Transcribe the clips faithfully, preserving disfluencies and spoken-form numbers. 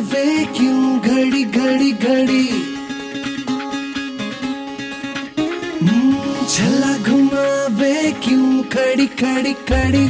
चुरावे क्यों घड़ी घड़ी घड़ी, छला घुमावे क्यों खड़ी खड़ी खड़ी।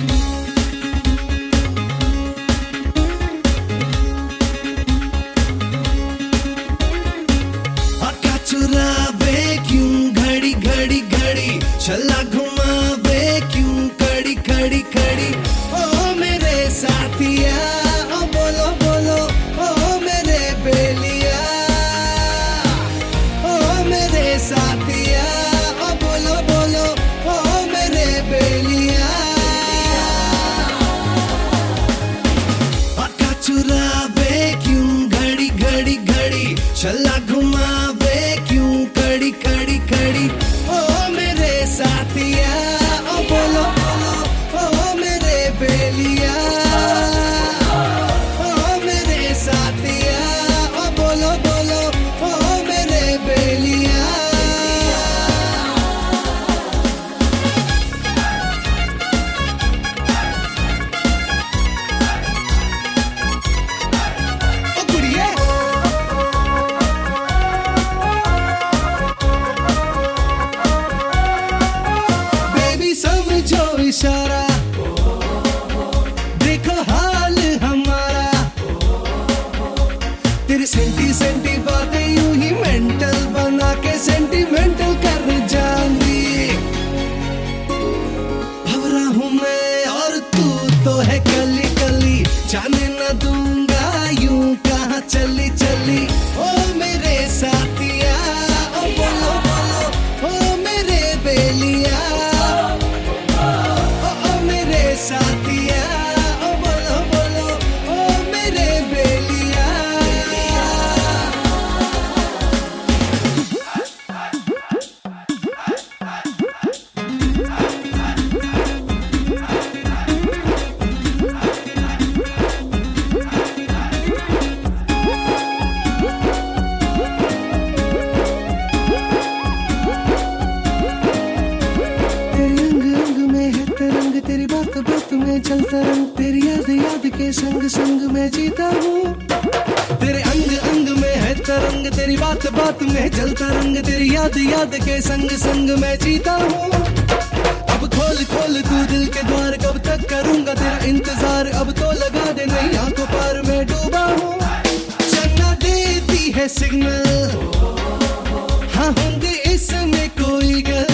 आका चुरावे क्यों घड़ी घड़ी घड़ी, छला घुमावे क्यों खड़ी खड़ी खड़ी। ओ मेरे साथिया ओ बोलो बोलो, ओ मेरे बेलिया, ओ मेरे साथिया ओ बोलो बोलो, ओ मेरे बेलिया। आका चुरावे क्यों घड़ी घड़ी घड़ी, छला घुमावे क्यों खड़ी खड़ी खड़ी। ओ मेरे साथिया ओ बोलो बोलो, ओ मेरे बेलिया, ओ मेरे साथिया ओ बोलो बोलो, ओ मेरे बेलिया। ओ कुड़िए बेबी समझो इशारा, देखो हाल हमारा। तेरी सेंटी सेंटी बातें यूं ही मेंटल बना के सेंटिमेंटल कर जानी। भवरा हूँ मैं और तू तो है कली कली, जाने न दूंगा यूं कहाँ चली चली। ओ मेरे साथिया ओ बोलो बोलो, ओ मेरे बेलिया, ओ ओ मेरे साथिया ओ बोलो बोलो, ओ मेरे बेलिया। तेरी अंग अंग में है तरंग, तेरी बात बात में चलता रंग, तेरी याद याद के संग संग मैं जीता हूँ। तेरे अंग अंग में है तरंग, तेरी बात बात में जलता रंग, तेरी याद याद के संग संग मैं जीता हूँ। अब खोल खोल तू दिल के द्वार, कब तक करूंगा तेरा इंतजार। अब तो लगा दे नहीं आंखों पार मैं डूबा हूँ। चन्ना देती है सिग्नल, हाँ होंगे इसमें कोई गल।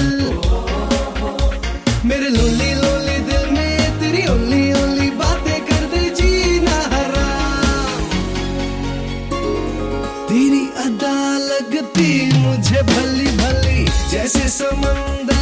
मेरे लोली लोली दिल में तेरी ओली ओली बातें कर दे जीना हराम। तेरी अदा लगती मुझे भली भली, जैसे समंदर